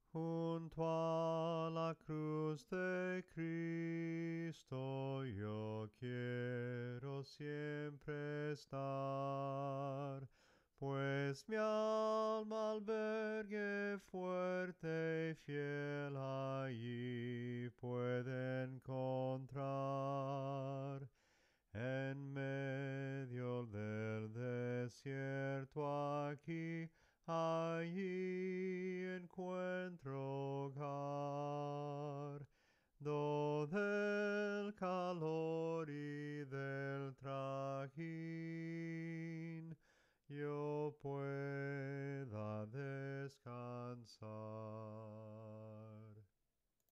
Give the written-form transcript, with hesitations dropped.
Junto a la cruz de Cristo yo quiero siempre estar, pues mi alma albergue fuerte y fiel allí puede encontrar. En medio del desierto aquí, allí encuentro hogar.